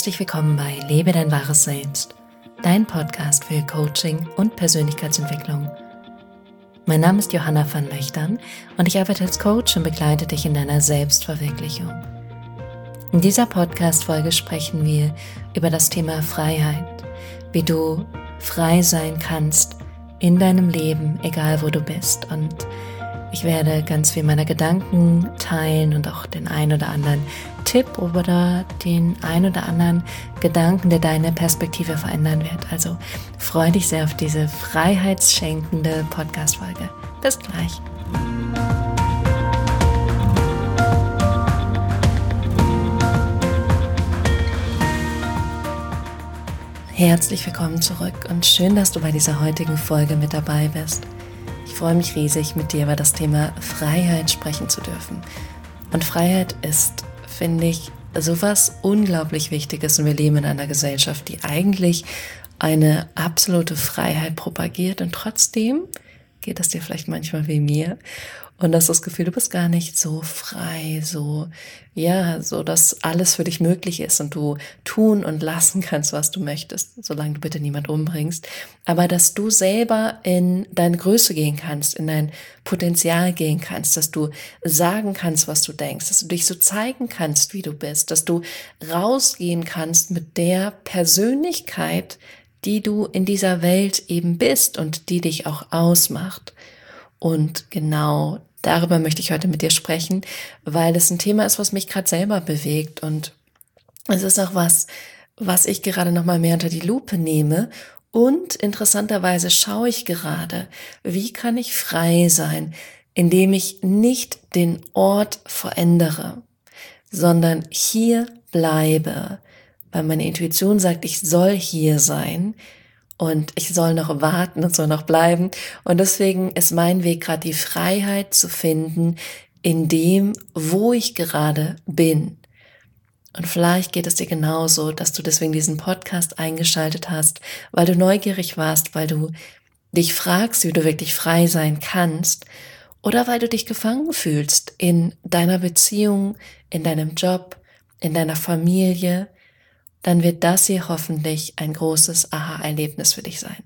Herzlich willkommen bei Lebe dein wahres Selbst, dein Podcast für Coaching und Persönlichkeitsentwicklung. Mein Name ist Johanna van Löchtern und ich arbeite als Coach und begleite dich in deiner Selbstverwirklichung. In dieser Podcast-Folge sprechen wir über das Thema Freiheit, wie du frei sein kannst in deinem Leben, egal wo du bist. Und ich werde ganz viel meiner Gedanken teilen und auch den ein oder anderen Tipp oder den ein oder anderen Gedanken, der deine Perspektive verändern wird. Also freue dich sehr auf diese freiheitsschenkende Podcast-Folge. Bis gleich. Herzlich willkommen zurück und schön, dass du bei dieser heutigen Folge mit dabei bist. Ich freue mich riesig, mit dir über das Thema Freiheit sprechen zu dürfen. Und Freiheit ist, finde ich, sowas unglaublich Wichtiges und wir leben in einer Gesellschaft, die eigentlich eine absolute Freiheit propagiert und trotzdem geht es dir vielleicht manchmal wie mir und hast das Gefühl, du bist gar nicht so frei, so dass alles für dich möglich ist und du tun und lassen kannst, was du möchtest, solange du bitte niemand umbringst, aber dass du selber in deine Größe gehen kannst, in dein Potenzial gehen kannst, dass du sagen kannst, was du denkst, dass du dich so zeigen kannst, wie du bist, dass du rausgehen kannst mit der Persönlichkeit, die du in dieser Welt eben bist und die dich auch ausmacht. Und genau darüber möchte ich heute mit dir sprechen, weil es ein Thema ist, was mich gerade selber bewegt. Und es ist auch was ich gerade noch mal mehr unter die Lupe nehme. Und interessanterweise schaue ich gerade, wie kann ich frei sein, indem ich nicht den Ort verändere, sondern hier bleibe. Weil meine Intuition sagt, ich soll hier sein und ich soll noch warten und soll noch bleiben. Und deswegen ist mein Weg gerade die Freiheit zu finden in dem, wo ich gerade bin. Und vielleicht geht es dir genauso, dass du deswegen diesen Podcast eingeschaltet hast, weil du neugierig warst, weil du dich fragst, wie du wirklich frei sein kannst oder weil du dich gefangen fühlst in deiner Beziehung, in deinem Job, in deiner Familie. Dann wird das hier hoffentlich ein großes Aha-Erlebnis für dich sein.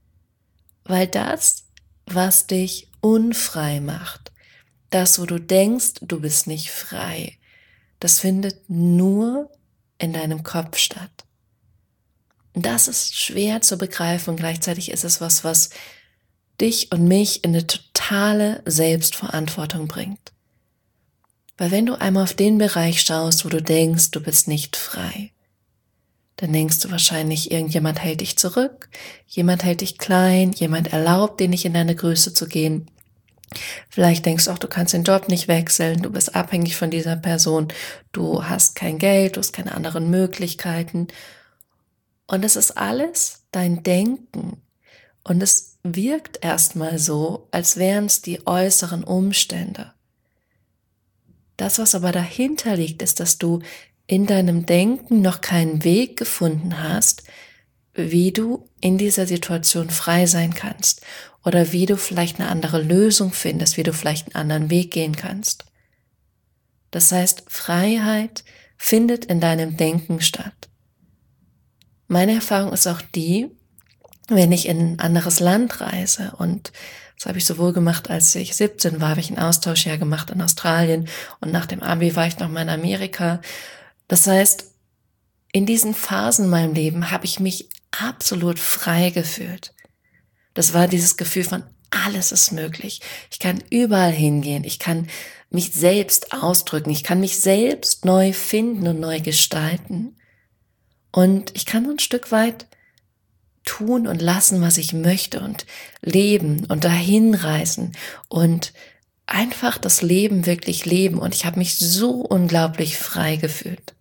Weil das, was dich unfrei macht, das, wo du denkst, du bist nicht frei, das findet nur in deinem Kopf statt. Das ist schwer zu begreifen und gleichzeitig ist es was dich und mich in eine totale Selbstverantwortung bringt. Weil wenn du einmal auf den Bereich schaust, wo du denkst, du bist nicht frei, dann denkst du wahrscheinlich, irgendjemand hält dich zurück, jemand hält dich klein, jemand erlaubt dir nicht in deine Größe zu gehen. Vielleicht denkst du auch, du kannst den Job nicht wechseln, du bist abhängig von dieser Person, du hast kein Geld, du hast keine anderen Möglichkeiten. Und es ist alles dein Denken. Und es wirkt erstmal so, als wären es die äußeren Umstände. Das, was aber dahinter liegt, ist, dass du in deinem Denken noch keinen Weg gefunden hast, wie du in dieser Situation frei sein kannst oder wie du vielleicht eine andere Lösung findest, wie du vielleicht einen anderen Weg gehen kannst. Das heißt, Freiheit findet in deinem Denken statt. Meine Erfahrung ist auch die, wenn ich in ein anderes Land reise und das habe ich sowohl gemacht, als ich 17 war, habe ich ein Austauschjahr gemacht in Australien und nach dem Abi war ich nochmal in Amerika. Das heißt, in diesen Phasen in meinem Leben habe ich mich absolut frei gefühlt. Das war dieses Gefühl von, alles ist möglich. Ich kann überall hingehen. Ich kann mich selbst ausdrücken. Ich kann mich selbst neu finden und neu gestalten. Und ich kann so ein Stück weit tun und lassen, was ich möchte und leben und dahin reisen und einfach das Leben wirklich leben. Und ich habe mich so unglaublich frei gefühlt.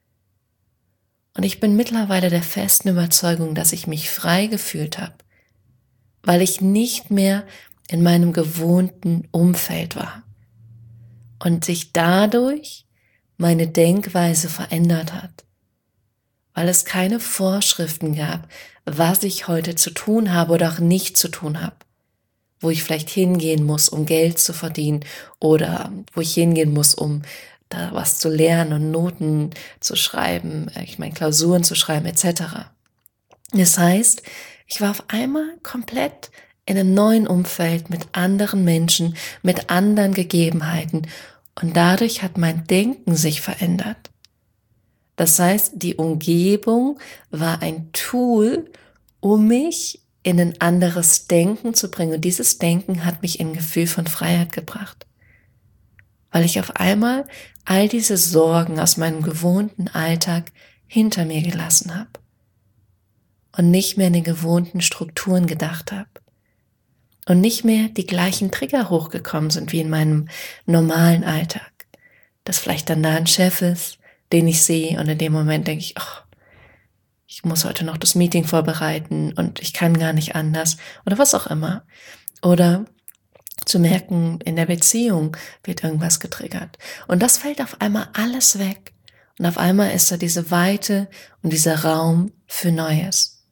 Und ich bin mittlerweile der festen Überzeugung, dass ich mich frei gefühlt habe, weil ich nicht mehr in meinem gewohnten Umfeld war und sich dadurch meine Denkweise verändert hat, weil es keine Vorschriften gab, was ich heute zu tun habe oder auch nicht zu tun habe, wo ich vielleicht hingehen muss, um Geld zu verdienen oder wo ich hingehen muss, um da was zu lernen und Noten zu schreiben, Klausuren zu schreiben etc. Das heißt, ich war auf einmal komplett in einem neuen Umfeld mit anderen Menschen, mit anderen Gegebenheiten und dadurch hat mein Denken sich verändert. Das heißt, die Umgebung war ein Tool, um mich in ein anderes Denken zu bringen. Und dieses Denken hat mich in ein Gefühl von Freiheit gebracht. Weil ich auf einmal all diese Sorgen aus meinem gewohnten Alltag hinter mir gelassen habe. Und nicht mehr in den gewohnten Strukturen gedacht habe. Und nicht mehr die gleichen Trigger hochgekommen sind wie in meinem normalen Alltag. Dass vielleicht dann da ein Chef ist, den ich sehe und in dem Moment denke ich, ach, ich muss heute noch das Meeting vorbereiten und ich kann gar nicht anders oder was auch immer. Oder zu merken, in der Beziehung wird irgendwas getriggert. Und das fällt auf einmal alles weg. Und auf einmal ist da diese Weite und dieser Raum für Neues.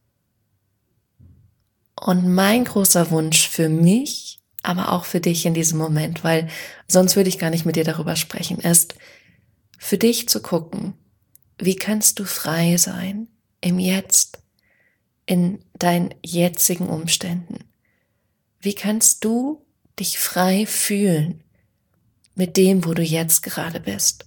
Und mein großer Wunsch für mich, aber auch für dich in diesem Moment, weil sonst würde ich gar nicht mit dir darüber sprechen, ist, für dich zu gucken, wie kannst du frei sein im Jetzt, in deinen jetzigen Umständen? Wie kannst du dich frei fühlen mit dem, wo du jetzt gerade bist?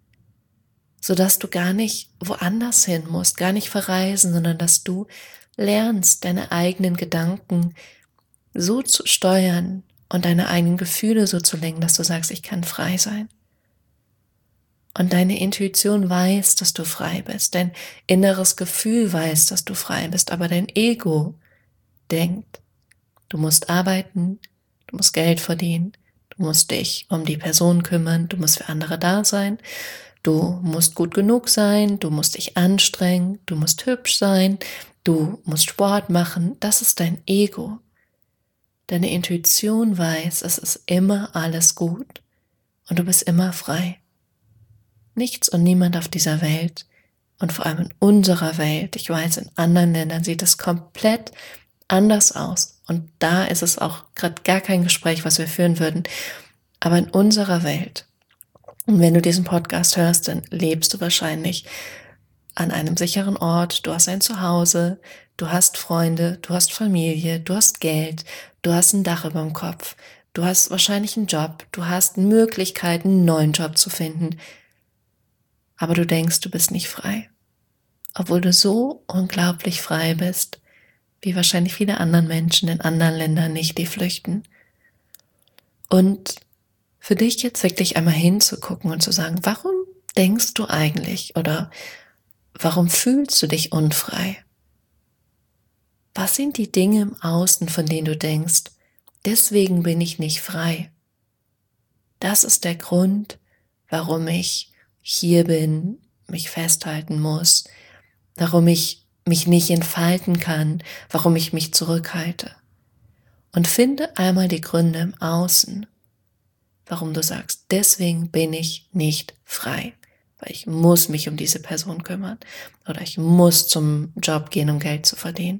Sodass du gar nicht woanders hin musst, gar nicht verreisen, sondern dass du lernst, deine eigenen Gedanken so zu steuern und deine eigenen Gefühle so zu lenken, dass du sagst, ich kann frei sein. Und deine Intuition weiß, dass du frei bist. Dein inneres Gefühl weiß, dass du frei bist. Aber dein Ego denkt, du musst arbeiten, du musst Geld verdienen, du musst dich um die Person kümmern, du musst für andere da sein, du musst gut genug sein, du musst dich anstrengen, du musst hübsch sein, du musst Sport machen. Das ist dein Ego. Deine Intuition weiß, es ist immer alles gut und du bist immer frei. Nichts und niemand auf dieser Welt und vor allem in unserer Welt, ich weiß, in anderen Ländern sieht es komplett anders aus und da ist es auch gerade gar kein Gespräch, was wir führen würden, aber in unserer Welt, und wenn du diesen Podcast hörst, dann lebst du wahrscheinlich an einem sicheren Ort, du hast ein Zuhause, du hast Freunde, du hast Familie, du hast Geld, du hast ein Dach über dem Kopf, du hast wahrscheinlich einen Job, du hast Möglichkeiten, einen neuen Job zu finden, aber du denkst, du bist nicht frei, obwohl du so unglaublich frei bist, wie wahrscheinlich viele andere Menschen in anderen Ländern nicht, die flüchten. Und für dich jetzt wirklich einmal hinzugucken und zu sagen, warum denkst du eigentlich oder warum fühlst du dich unfrei? Was sind die Dinge im Außen, von denen du denkst, deswegen bin ich nicht frei? Das ist der Grund, warum ich hier bin, mich festhalten muss, warum ich mich nicht entfalten kann, warum ich mich zurückhalte. Und finde einmal die Gründe im Außen, warum du sagst, deswegen bin ich nicht frei, weil ich muss mich um diese Person kümmern oder ich muss zum Job gehen, um Geld zu verdienen.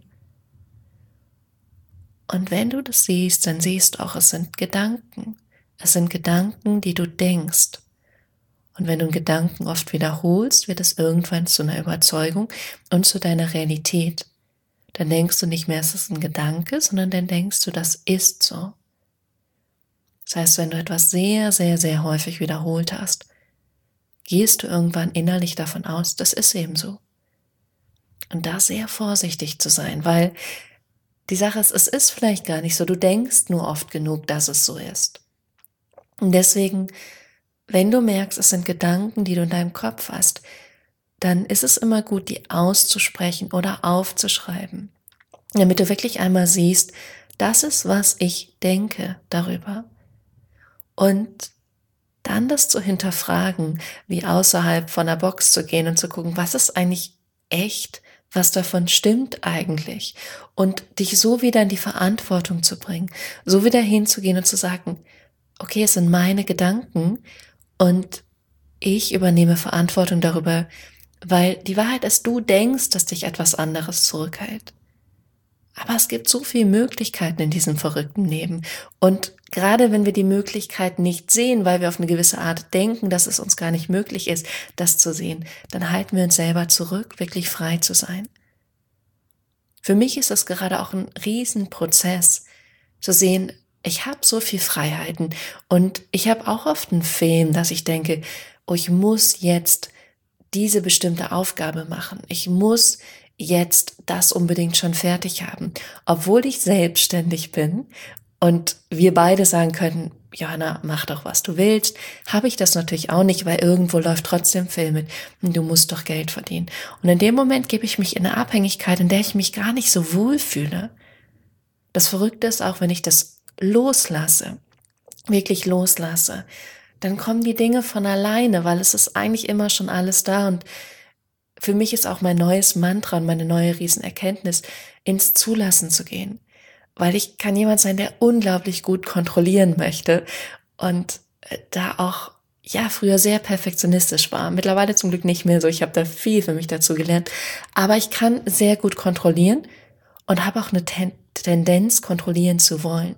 Und wenn du das siehst, dann siehst du auch, es sind Gedanken. Es sind Gedanken, die du denkst. Und wenn du einen Gedanken oft wiederholst, wird es irgendwann zu einer Überzeugung und zu deiner Realität. Dann denkst du nicht mehr, es ist ein Gedanke, sondern dann denkst du, das ist so. Das heißt, wenn du etwas sehr, sehr, sehr häufig wiederholt hast, gehst du irgendwann innerlich davon aus, das ist eben so. Und da sehr vorsichtig zu sein, weil die Sache ist, es ist vielleicht gar nicht so, du denkst nur oft genug, dass es so ist. Und deswegen, wenn du merkst, es sind Gedanken, die du in deinem Kopf hast, dann ist es immer gut, die auszusprechen oder aufzuschreiben, damit du wirklich einmal siehst, das ist, was ich denke darüber. Und dann das zu hinterfragen, wie außerhalb von der Box zu gehen und zu gucken, was ist eigentlich echt, was davon stimmt eigentlich, und dich so wieder in die Verantwortung zu bringen, so wieder hinzugehen und zu sagen, okay, es sind meine Gedanken und ich übernehme Verantwortung darüber, weil die Wahrheit ist, du denkst, dass dich etwas anderes zurückhält. Aber es gibt so viele Möglichkeiten in diesem verrückten Leben. Und gerade wenn wir die Möglichkeit nicht sehen, weil wir auf eine gewisse Art denken, dass es uns gar nicht möglich ist, das zu sehen, dann halten wir uns selber zurück, wirklich frei zu sein. Für mich ist das gerade auch ein Riesenprozess, zu sehen, ich habe so viel Freiheiten und ich habe auch oft einen Film, dass ich denke, oh, ich muss jetzt diese bestimmte Aufgabe machen. Ich muss jetzt das unbedingt schon fertig haben, obwohl ich selbstständig bin und wir beide sagen könnten, Johanna, mach doch, was du willst, habe ich das natürlich auch nicht, weil irgendwo läuft trotzdem Film mit. Du musst doch Geld verdienen. Und in dem Moment gebe ich mich in eine Abhängigkeit, in der ich mich gar nicht so wohl fühle. Das Verrückte ist auch, wenn ich das loslasse, wirklich loslasse, dann kommen die Dinge von alleine, weil es ist eigentlich immer schon alles da. Und für mich ist auch mein neues Mantra und meine neue Riesenerkenntnis, ins Zulassen zu gehen. Weil ich kann jemand sein, der unglaublich gut kontrollieren möchte und da auch ja früher sehr perfektionistisch war. Mittlerweile zum Glück nicht mehr so. Ich habe da viel für mich dazu gelernt. Aber ich kann sehr gut kontrollieren und habe auch eine Tendenz, kontrollieren zu wollen.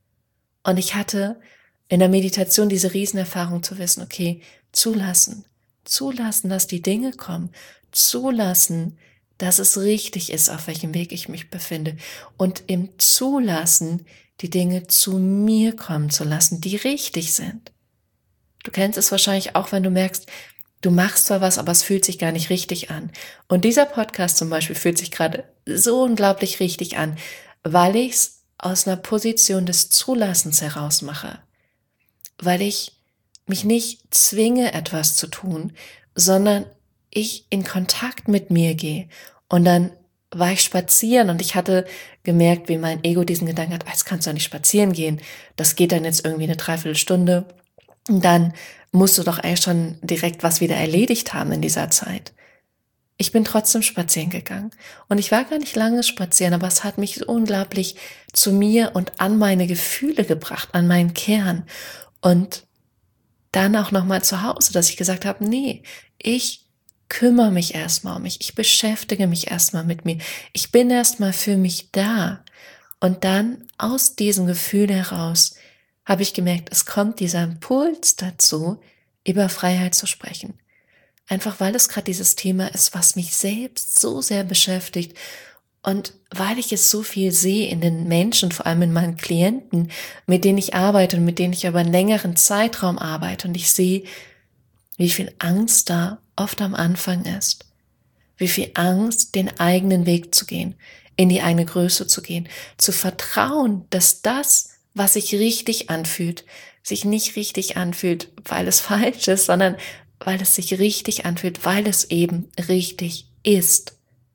Und ich hatte in der Meditation diese Riesenerfahrung zu wissen, okay, zulassen, dass die Dinge kommen, zulassen, dass es richtig ist, auf welchem Weg ich mich befinde und im Zulassen die Dinge zu mir kommen zu lassen, die richtig sind. Du kennst es wahrscheinlich auch, wenn du merkst, du machst zwar was, aber es fühlt sich gar nicht richtig an. Und dieser Podcast zum Beispiel fühlt sich gerade so unglaublich richtig an, weil ich es aus einer Position des Zulassens heraus mache. Weil ich mich nicht zwinge, etwas zu tun, sondern ich in Kontakt mit mir gehe. Und dann war ich spazieren und ich hatte gemerkt, wie mein Ego diesen Gedanken hat, jetzt kannst du ja nicht spazieren gehen. Das geht dann jetzt irgendwie eine Dreiviertelstunde. Und dann musst du doch eigentlich schon direkt was wieder erledigt haben in dieser Zeit. Ich bin trotzdem spazieren gegangen. Und ich war gar nicht lange spazieren, aber es hat mich so unglaublich zu mir und an meine Gefühle gebracht, an meinen Kern. Und dann auch nochmal zu Hause, dass ich gesagt habe, nee, ich kümmere mich erstmal um mich, ich beschäftige mich erstmal mit mir, ich bin erstmal für mich da. Und dann aus diesem Gefühl heraus habe ich gemerkt, es kommt dieser Impuls dazu, über Freiheit zu sprechen. Einfach weil es gerade dieses Thema ist, was mich selbst so sehr beschäftigt und weil ich es so viel sehe in den Menschen, vor allem in meinen Klienten, mit denen ich arbeite und mit denen ich über einen längeren Zeitraum arbeite und ich sehe, wie viel Angst da oft am Anfang ist, wie viel Angst, den eigenen Weg zu gehen, in die eigene Größe zu gehen, zu vertrauen, dass das, was sich richtig anfühlt, sich nicht richtig anfühlt, weil es falsch ist, sondern weil es sich richtig anfühlt, weil es eben richtig ist.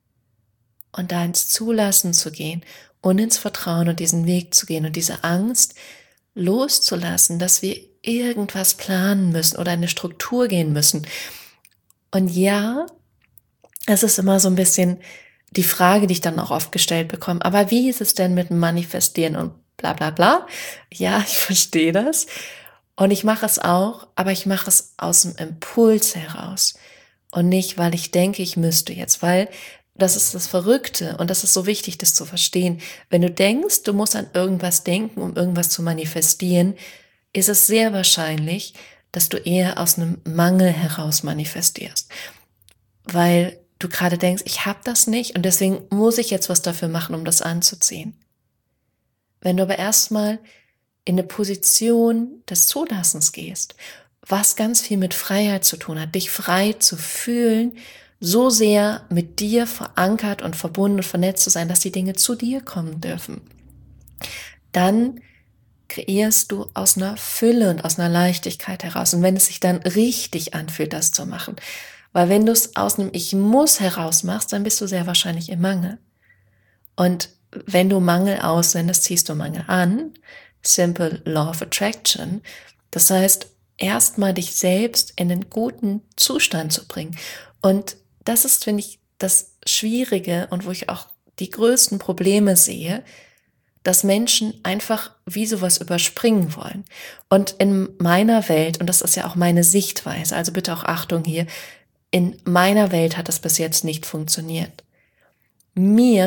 Und da ins Zulassen zu gehen und ins Vertrauen und diesen Weg zu gehen und diese Angst loszulassen, dass wir irgendwas planen müssen oder eine Struktur gehen müssen. Und ja, es ist immer so ein bisschen die Frage, die ich dann auch oft gestellt bekomme, aber wie ist es denn mit dem Manifestieren und bla bla bla? Ja, ich verstehe das. Und ich mache es auch, aber ich mache es aus dem Impuls heraus. Und nicht, weil ich denke, ich müsste jetzt, weil das ist das Verrückte und das ist so wichtig, das zu verstehen. Wenn du denkst, du musst an irgendwas denken, um irgendwas zu manifestieren, ist es sehr wahrscheinlich, dass du eher aus einem Mangel heraus manifestierst. Weil du gerade denkst, ich habe das nicht und deswegen muss ich jetzt was dafür machen, um das anzuziehen. Wenn du aber erstmal in eine Position des Zulassens gehst, was ganz viel mit Freiheit zu tun hat, dich frei zu fühlen, so sehr mit dir verankert und verbunden und vernetzt zu sein, dass die Dinge zu dir kommen dürfen, dann kreierst du aus einer Fülle und aus einer Leichtigkeit heraus. Und wenn es sich dann richtig anfühlt, das zu machen, weil wenn du es aus einem Ich muss heraus machst, dann bist du sehr wahrscheinlich im Mangel. Und wenn du Mangel aussendest, ziehst du Mangel an. Simple Law of Attraction. Das heißt, erstmal dich selbst in einen guten Zustand zu bringen. Und das ist, finde ich, das Schwierige und wo ich auch die größten Probleme sehe, dass Menschen einfach wie sowas überspringen wollen. Und in meiner Welt, und das ist ja auch meine Sichtweise, also bitte auch Achtung hier, in meiner Welt hat das bis jetzt nicht funktioniert. Mir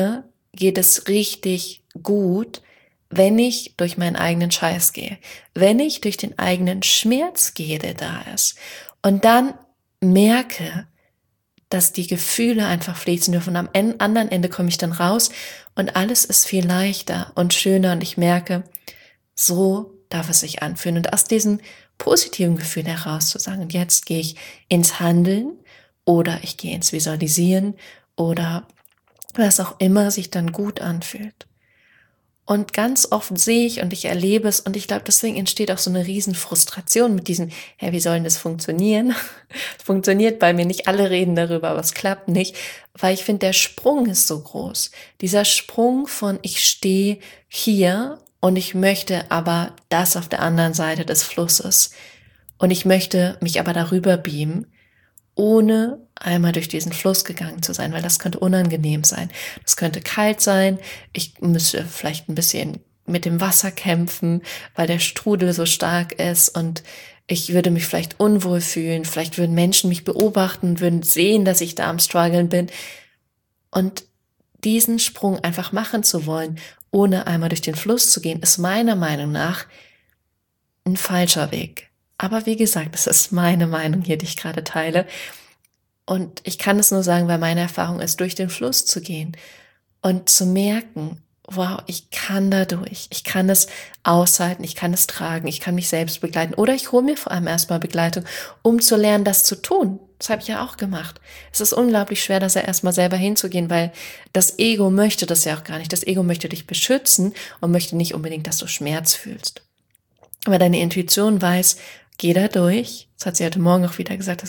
geht es richtig gut, wenn ich durch meinen eigenen Scheiß gehe, wenn ich durch den eigenen Schmerz gehe, der da ist und dann merke, dass die Gefühle einfach fließen dürfen. Und am anderen Ende komme ich dann raus und alles ist viel leichter und schöner und ich merke, so darf es sich anfühlen. Und aus diesem positiven Gefühl heraus zu sagen, und jetzt gehe ich ins Handeln oder ich gehe ins Visualisieren oder was auch immer sich dann gut anfühlt. Und ganz oft sehe ich und ich erlebe es und ich glaube, deswegen entsteht auch so eine riesen Frustration mit diesem, ja, wie soll denn das funktionieren? Es funktioniert bei mir nicht, alle reden darüber, aber es klappt nicht, weil ich finde, der Sprung ist so groß. Dieser Sprung von ich stehe hier und ich möchte aber das auf der anderen Seite des Flusses und ich möchte mich aber darüber beamen, ohne einmal durch diesen Fluss gegangen zu sein, weil das könnte unangenehm sein. Das könnte kalt sein. Ich müsste vielleicht ein bisschen mit dem Wasser kämpfen, weil der Strudel so stark ist und ich würde mich vielleicht unwohl fühlen. Vielleicht würden Menschen mich beobachten, würden sehen, dass ich da am Struggeln bin. Und diesen Sprung einfach machen zu wollen, ohne einmal durch den Fluss zu gehen, ist meiner Meinung nach ein falscher Weg. Aber wie gesagt, es ist meine Meinung hier, die ich gerade teile. Und ich kann es nur sagen, weil meine Erfahrung ist, durch den Fluss zu gehen und zu merken, wow, ich kann da durch, ich kann es aushalten, ich kann es tragen, ich kann mich selbst begleiten. Oder ich hole mir vor allem erstmal Begleitung, um zu lernen, das zu tun. Das habe ich ja auch gemacht. Es ist unglaublich schwer, das ja erstmal selber hinzugehen, weil das Ego möchte das ja auch gar nicht. Das Ego möchte dich beschützen und möchte nicht unbedingt, dass du Schmerz fühlst. Aber deine Intuition weiß, geh da durch. Das hat sie heute Morgen auch wieder gesagt,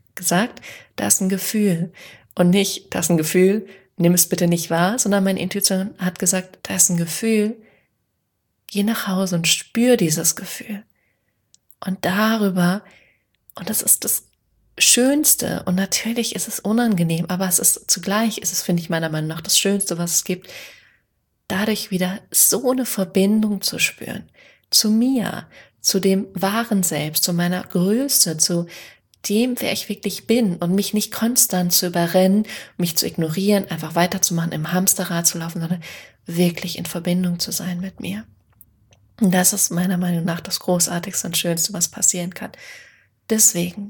da ist ein Gefühl. Und nicht, da ist ein Gefühl, nimm es bitte nicht wahr, sondern meine Intuition hat gesagt, da ist ein Gefühl, geh nach Hause und spür dieses Gefühl. Und darüber, und das ist das Schönste, und natürlich ist es unangenehm, aber es ist zugleich, finde ich meiner Meinung nach das Schönste, was es gibt, dadurch wieder so eine Verbindung zu spüren, zu mir, zu dem wahren Selbst, zu meiner Größe, zu dem, wer ich wirklich bin und mich nicht konstant zu überrennen, mich zu ignorieren, einfach weiterzumachen, im Hamsterrad zu laufen, sondern wirklich in Verbindung zu sein mit mir. Und das ist meiner Meinung nach das Großartigste und Schönste, was passieren kann. Deswegen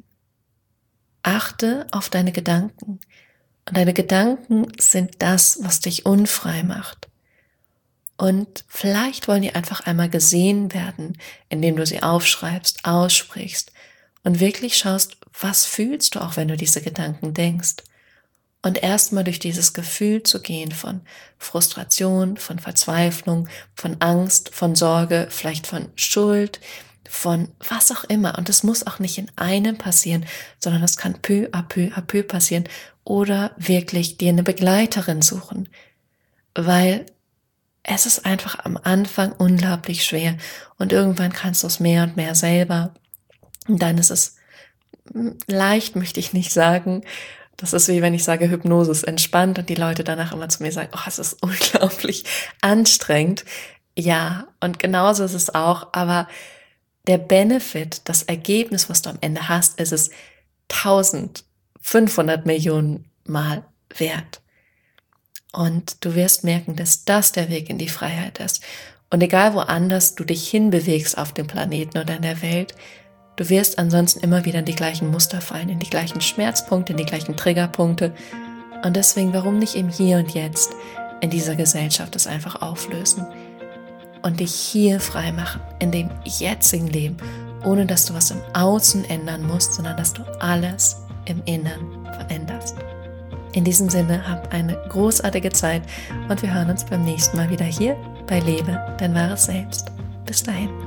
achte auf deine Gedanken. Und deine Gedanken sind das, was dich unfrei macht. Und vielleicht wollen die einfach einmal gesehen werden, indem du sie aufschreibst, aussprichst und wirklich schaust, was fühlst du auch, wenn du diese Gedanken denkst. Und erstmal durch dieses Gefühl zu gehen von Frustration, von Verzweiflung, von Angst, von Sorge, vielleicht von Schuld, von was auch immer. Und es muss auch nicht in einem passieren, sondern es kann peu à peu passieren oder wirklich dir eine Begleiterin suchen, weil es ist einfach am Anfang unglaublich schwer und irgendwann kannst du es mehr und mehr selber. Und dann ist es leicht, möchte ich nicht sagen. Das ist wie wenn ich sage, Hypnose ist entspannt und die Leute danach immer zu mir sagen, oh, es ist unglaublich anstrengend. Ja, und genauso ist es auch, aber der Benefit, das Ergebnis, was du am Ende hast, ist es 1500 Millionen Mal wert. Und du wirst merken, dass das der Weg in die Freiheit ist. Und egal woanders du dich hinbewegst auf dem Planeten oder in der Welt, du wirst ansonsten immer wieder in die gleichen Muster fallen, in die gleichen Schmerzpunkte, in die gleichen Triggerpunkte. Und deswegen, warum nicht im Hier und Jetzt in dieser Gesellschaft das einfach auflösen und dich hier frei machen, in dem jetzigen Leben, ohne dass du was im Außen ändern musst, sondern dass du alles im Inneren veränderst. In diesem Sinne, hab eine großartige Zeit und wir hören uns beim nächsten Mal wieder hier bei Lebe dein wahres Selbst. Bis dahin.